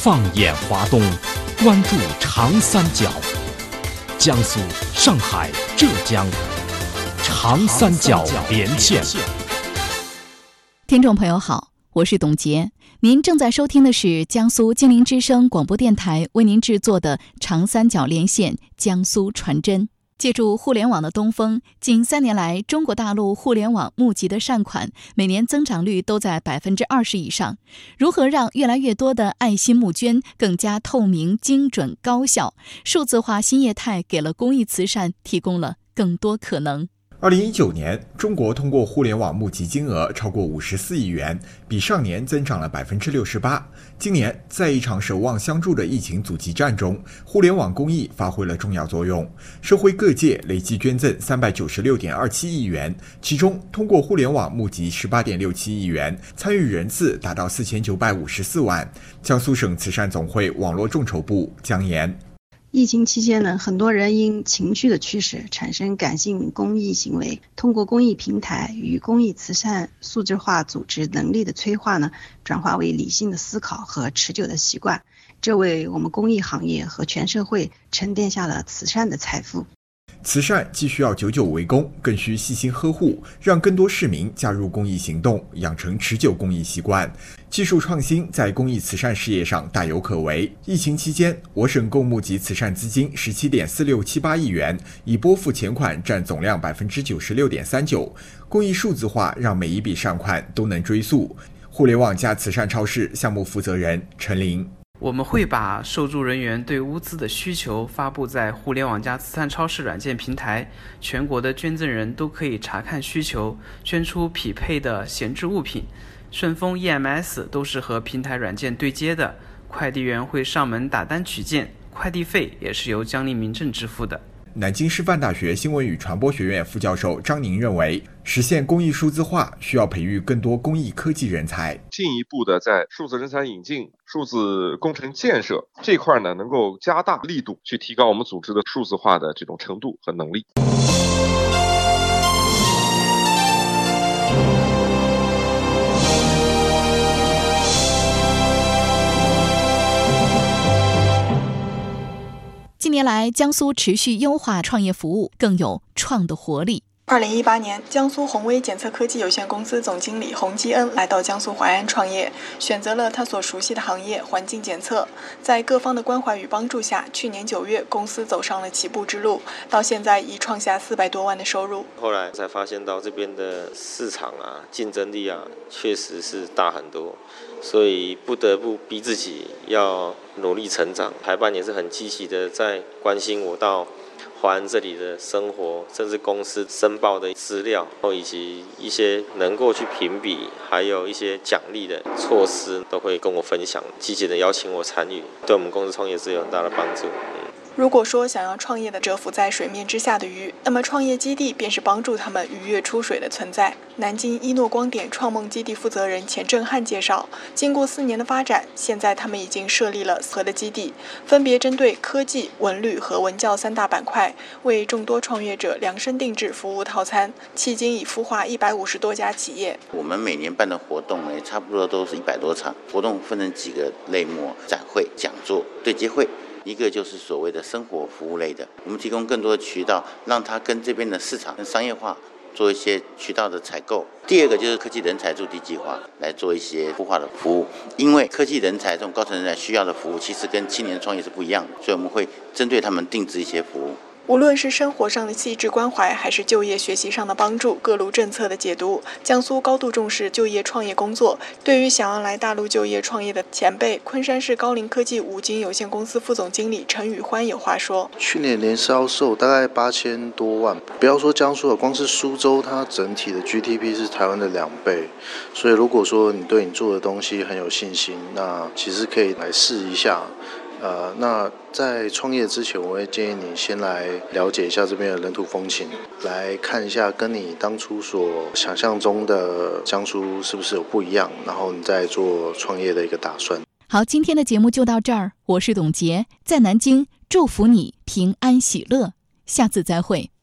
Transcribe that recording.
放眼华东，关注长三角，江苏、上海、浙江，长三角连线。 听众朋友好，我是董洁，您正在收听的是江苏精灵之声广播电台为您制作的长三角连线江苏传真。借助互联网的东风，近3年来，中国大陆互联网募集的善款每年增长率都在20%以上。如何让越来越多的爱心募捐更加透明、精准、高效？数字化新业态给了公益慈善提供了更多可能。 2019年，中国通过互联网募集金额超过54亿元，比上年增长了68%。今年，在一场守望相助的疫情阻击战中，互联网公益发挥了重要作用。社会各界累计捐赠396.27亿元，其中通过互联网募集18.67亿元，参与人次达到4954万。江苏省慈善总会网络众筹部姜岩。 疫情期间呢，很多人因情绪的驱使产生感性公益行为，通过公益平台与公益慈善数字化组织能力的催化呢，转化为理性的思考和持久的习惯，这为我们公益行业和全社会沉淀下了慈善的财富。 慈善既需要久久为功，更需细心呵护，让更多市民加入公益行动，养成持久公益习惯。技术创新在公益慈善事业上大有可为。疫情期间，我省共募集慈善资金17.4678亿元，已拨付钱款占总量96.39%。公益数字化让每一笔善款都能追溯。互联网加慈善超市项目负责人陈林。 我们会把受助人员对物资的需求发布在互联网加慈善超市软件平台，全国的捐赠人都可以查看需求，捐出匹配的闲置物品。顺丰 EMS 都是和平台软件对接的，快递员会上门打单取件，快递费也是由江宁民政支付的。 南京师范大学新闻与传播学院副教授张宁认为，实现公益数字化需要培育更多公益科技人才， 进一步的在数字人才引进、数字工程建设这块呢，能够加大力度去提高我们组织的数字化的这种程度和能力。 近年来，江苏持续优化创业服务，更有创的活力。 2018年，江苏宏威检测科技有限公司总经理洪基恩来到江苏淮安创业，选择了他所熟悉的行业——环境检测。在各方的关怀与帮助下，去年9月，公司走上了起步之路，到现在已创下400多万的收入。 后来才发现到这边的市场竞争力确实是大很多，所以不得不逼自己要努力成长。台办也是很积极的在关心我到淮安这里的生活，甚至公司申报的资料，以及一些能够去评比，还有一些奖励的措施，都会跟我分享，积极的邀请我参与，对我们公司创业是有很大的帮助。 如果说想要创业的蛰伏在水面之下的鱼，那么创业基地便是帮助他们鱼跃出水的存在。南京一诺光点创梦基地负责人钱正汉介绍，经过4年的发展，现在他们已经设立了4个的基地，分别针对科技、文旅和文教3大板块，为众多创业者量身定制服务套餐，迄今已孵化150多家企业。 我们每年办的活动呢，差不多都是100多场，活动分成几个类目：展会、讲座、对接会。一个就是所谓的生活服务类的，我们提供更多的渠道，让它跟这边的市场跟商业化做一些渠道的采购。第二个就是科技人才驻地计划，来做一些孵化的服务。因为科技人才这种高层人才需要的服务，其实跟青年创业是不一样的，所以我们会针对他们定制一些服务。 无论是生活上的细致关怀，还是就业学习上的帮助，各路政策的解读，江苏高度重视就业创业工作。对于想要来大陆就业创业的前辈，昆山市高陵科技五金有限公司副总经理陈宇欢有话说： 去年年销售大概8000多万，不要说江苏了，光是苏州它整体的 GDP 是台湾的2倍，所以如果说你对你做的东西很有信心，那其实可以来试一下。那在创业之前，我会建议你先来了解一下这边的人土风情，来看一下跟你当初所想象中的江苏是不是有不一样，然后你再做创业的一个打算。 好，今天的节目就到这儿，我是董洁，在南京祝福你平安喜乐，下次再会。